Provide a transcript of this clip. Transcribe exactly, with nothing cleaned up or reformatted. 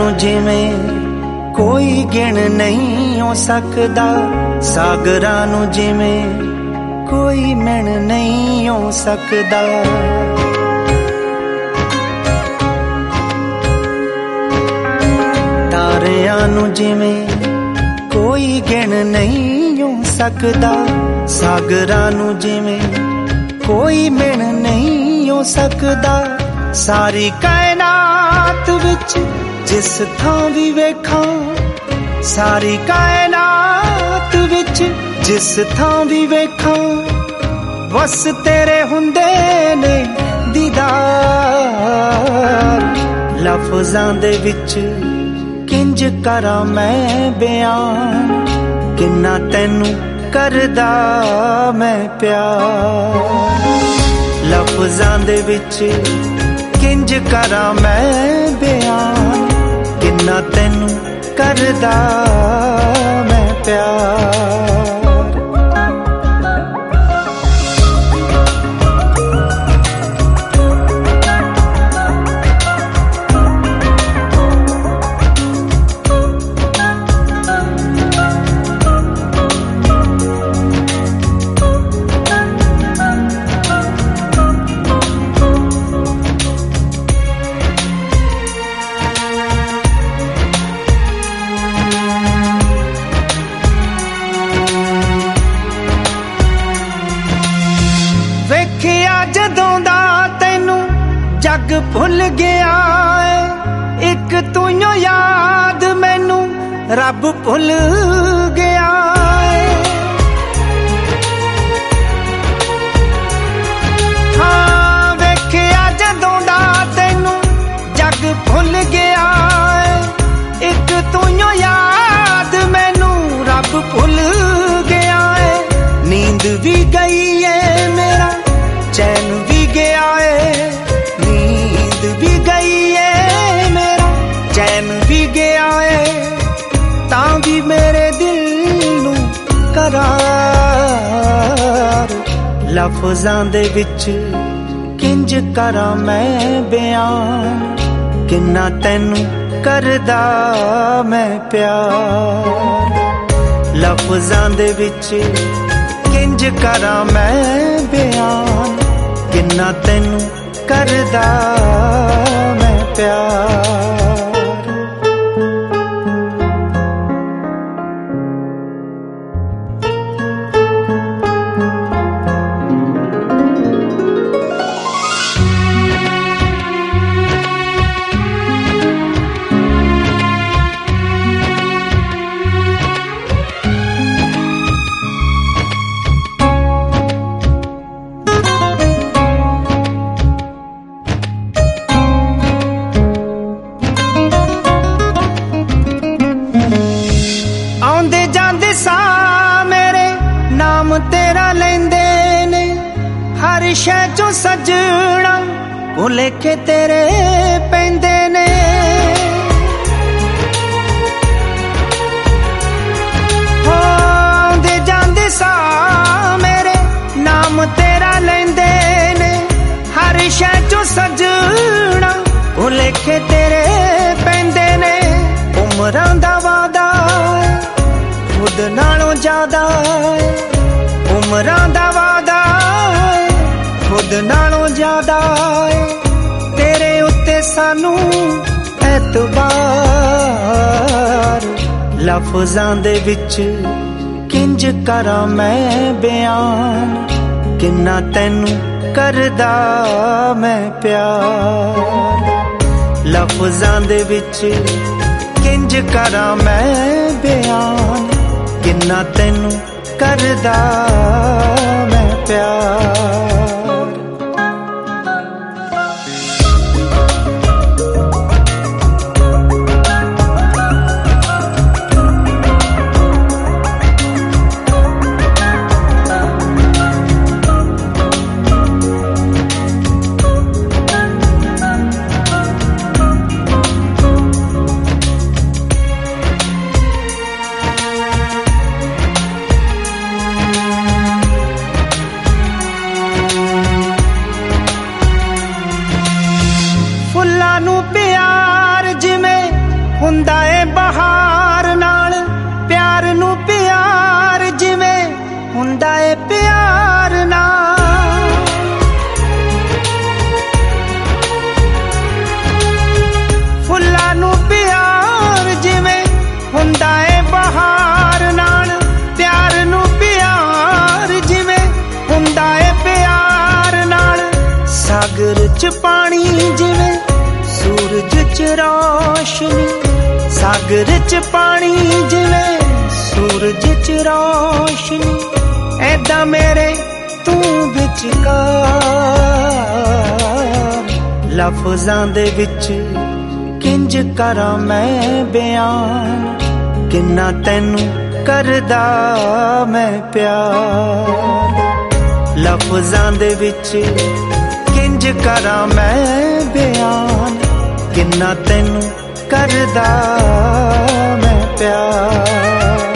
नू जिवें कोई गिण नहीं हो सकदा, सागरां नू जिवें कोई मिण नहीं हो सकदा। तारियां नू जिवें कोई गिण नहीं हो सकदा, सागरां नू जिवें कोई मिण नहीं हो सकदा। सारी कायनात विच जिस थां भी वेखां, सारी कायनात विच जिस थां भी वेखां, बस तेरे हुंदे ने दीदार। लफ्ज़ां दे विच किंज करां मैं बयान, किन्ना तैनू करदा मैं प्यार। लफ्ज़ां दे विच किंज करां मैं बयान, किन्ना तैनू करदा मैं प्यार। जदों दा तैनू जग भुल गया है, एक तू याद मैनू रब भुल गया है। हाँ वेखिया जदों दा तैनू जग भुल गया है, एक तू याद मैनू रब भुल गया है। नींद भी गई है मेरा चैन भी गया है, नींद भी गई है मेरा चैन भी गया है। तां भी मेरे दिल नू करार, लफ्ज़ां दे विच किंज करां मैं बयान, किन्ना तैनू करदा मैं प्यार। लफ्ज़ां दे विच किंज करां मैं बयान, किन्ना तैनू करदा मैं प्यार। तेरा लेंदे ने हर शै चों सजना, भुलेखे तेरे पैंदे ने। हो आंदे जांदे सा मेरे नाम तेरा लेंदे ने, हर शै चों सजना, भुलेखे तेरे पैंदे ने। उमरां दा वादा खुद नालों ज्यादा, उमरां दा वादा खुद नालों ज्यादा, तेरे उत्ते सानू एतबार। लफ्ज़ां दे विच किंज करां मैं बयान, किन्ना तैनू करदा मैं प्यार। लफ्ज़ां दे विच किंज करां मैं बयान, किन्ना तैनू करदा मैं प्यार। ਏ ਪਿਆਰ ਨਾਲ। ਫੁੱਲਾਂ ਨੂੰ ਪਿਆਰ ਜਿਵੇਂ ਹੁੰਦਾ ਏ ਬਹਾਰ ਨਾਲ, ਪਿਆਰ ਨੂੰ ਪਿਆਰ ਜਿਵੇਂ ਹੁੰਦਾ ਏ ਪਿਆਰ ਨਾਲ। ਸਾਗਰ ਚ ਪਾਣੀ ਜਿਵੇਂ ਸੂਰਜ ਚ ਰੋਸ਼ਨੀ, सागर च पानी जिवें सूरज च रोशनी, ऐदा मेरे तू विचकार। लफ्ज़ां दे विच किंज करां मैं बयान, किन्ना तैनू करदा मैं प्यार। लफ्ज़ां दे विच किंज करां मैं बयान, किन्ना तैनू करदा मैं प्यार।